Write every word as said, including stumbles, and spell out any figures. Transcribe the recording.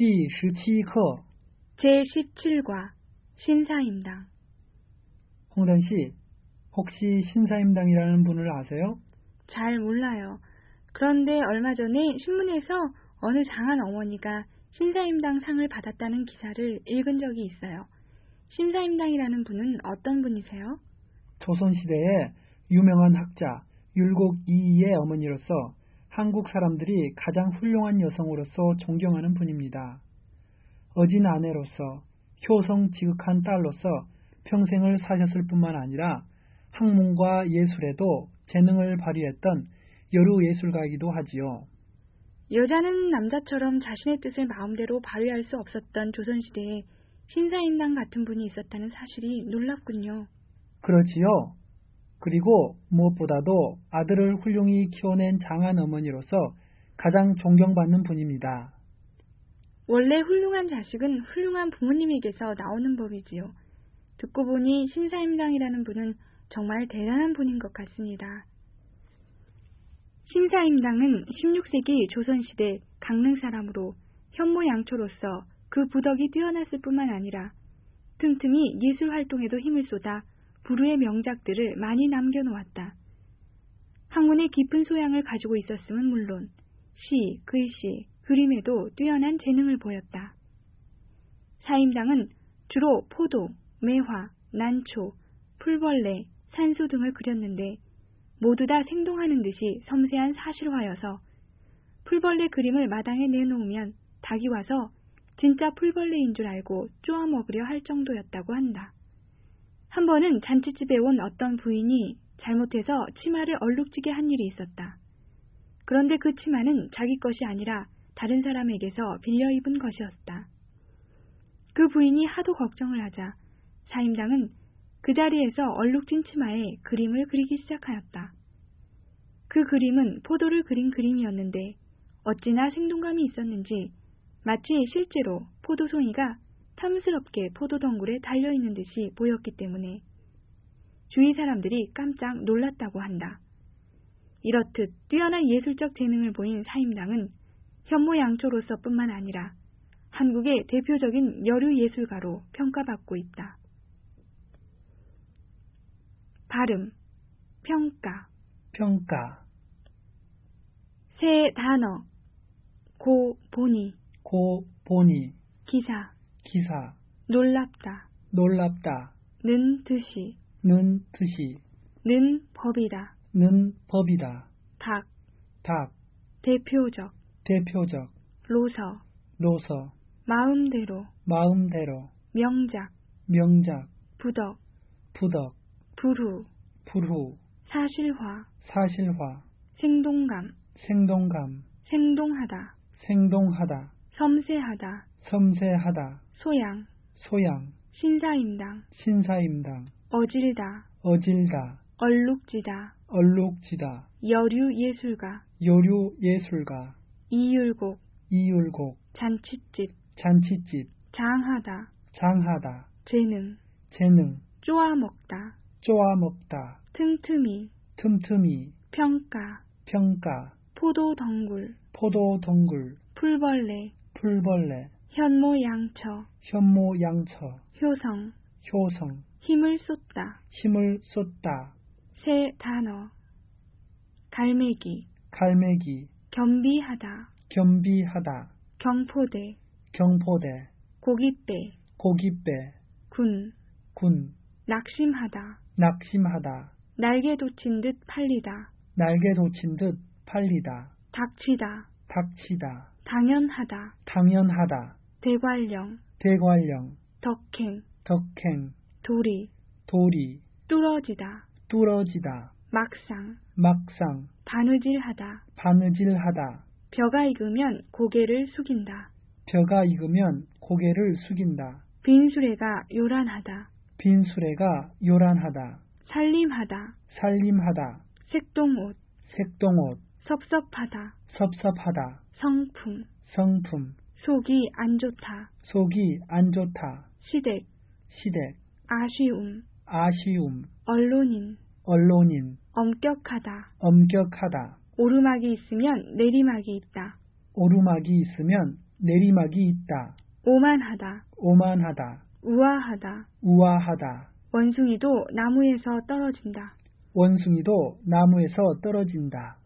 第十七课 제십칠 과 신사임당. 홍단 씨, 혹시 신사임당이라는 분을 아세요? 잘 몰라요. 그런데 얼마 전에 신문에서 어느 장한 어머니가 신사임당 상을 받았다는 기사를 읽은 적이 있어요. 신사임당이라는 분은 어떤 분이세요? 조선시대의 유명한 학자 율곡 이이의 어머니로서 한국 사람들이 가장 훌륭한 여성으로서 존경하는 분입니다. 어진 아내로서 효성 지극한 딸로서 평생을 사셨을 뿐만 아니라 학문과 예술에도 재능을 발휘했던 여류 예술가이기도 하지요. 여자는 남자처럼 자신의 뜻을 마음대로 발휘할 수 없었던 조선시대에 신사임당 같은 분이 있었다는 사실이 놀랍군요. 그렇지요. 그리고 무엇보다도 아들을 훌륭히 키워낸 장한 어머니로서 가장 존경받는 분입니다. 원래 훌륭한 자식은 훌륭한 부모님에게서 나오는 법이지요. 듣고 보니 신사임당이라는 분은 정말 대단한 분인 것 같습니다. 신사임당은 십육 세기 조선시대 강릉 사람으로 현모양초로서 그 부덕이 뛰어났을 뿐만 아니라 틈틈이 예술 활동에도 힘을 쏟아 부르의 명작들을 많이 남겨놓았다. 학문의 깊은 소양을 가지고 있었음은 물론 시, 글씨, 그림에도 뛰어난 재능을 보였다. 사임당은 주로 포도, 매화, 난초, 풀벌레, 산소 등을 그렸는데 모두 다 생동하는 듯이 섬세한 사실화여서 풀벌레 그림을 마당에 내놓으면 닭이 와서 진짜 풀벌레인 줄 알고 쪼아 먹으려 할 정도였다고 한다. 한 번은 잔치집에 온 어떤 부인이 잘못해서 치마를 얼룩지게 한 일이 있었다. 그런데 그 치마는 자기 것이 아니라 다른 사람에게서 빌려 입은 것이었다. 그 부인이 하도 걱정을 하자 사임당은 그 자리에서 얼룩진 치마에 그림을 그리기 시작하였다. 그 그림은 포도를 그린 그림이었는데 어찌나 생동감이 있었는지 마치 실제로 포도송이가 탐스럽게 포도 덩굴에 달려있는 듯이 보였기 때문에 주위 사람들이 깜짝 놀랐다고 한다. 이렇듯 뛰어난 예술적 재능을 보인 사임당은 현모양초로서 뿐만 아니라 한국의 대표적인 여류 예술가로 평가받고 있다. 발음, 평가, 평가, 세 단어, 고, 보니, 고, 보니, 기사, 기사, 놀랍다, 놀랍다, 는 듯이, 는 뜻이, 는 법이다, 는 법이다, 닭, 닭, 대표적, 대표적, 로서, 로서, 마음대로, 마음대로, 명작, 명작, 부덕, 부덕, 불후, 불후, 사실화, 사실화, 생동감, 생동감, 생동하다, 생동하다, 섬세하다, 섬세하다, 소양, 소양, 신사임당, 신사임당, 어질다, 어질다, 얼룩지다, 얼룩지다, 여류 예술가, 여류 예술가, 이율곡, 이율곡, 잔칫집, 잔치집, 장하다, 장하다, 재능, 재능, 쪼아먹다, 쪼아먹다, 틈틈이, 틈틈이, 평가, 평가, 포도덩굴, 포도덩굴, 풀벌레, 풀벌레, 현모양처, 현모양처, 효성, 효성, 힘을 쏟다, 힘을 쏟다, 세 단어, 갈매기, 갈매기, 겸비하다, 겸비하다, 경포대, 경포대, 고깃배, 고깃배, 군, 군, 낙심하다, 낙심하다, 날개 돋친 듯 팔리다, 날개 돋친 듯 팔리다, 닥치다, 닥치다, 당연하다, 당연하다, 대관령, 대관령, 덕행, 덕행, 도리, 도리, 뚫어지다, 뚫어지다, 막상, 막상, 바느질하다, 바느질하다, 벼가 익으면 고개를 숙인다, 벼가 익으면 고개를 숙인다, 빈수레가 요란하다, 빈수레가 요란하다, 살림하다, 살림하다, 색동옷, 색동옷, 섭섭하다, 섭섭하다, 성품, 성품, 속이 안 좋다, 속이 안 좋다, 시댁, 시댁, 아쉬움, 아쉬움, 언론인, 언론인, 엄격하다, 엄격하다, 오르막이 있으면 내리막이 있다, 오르막이 있으면 내리막이 있다. 오만하다, 오만하다. 우아하다. 우아하다. 원숭이도 나무에서 떨어진다. 원숭이도 나무에서 떨어진다.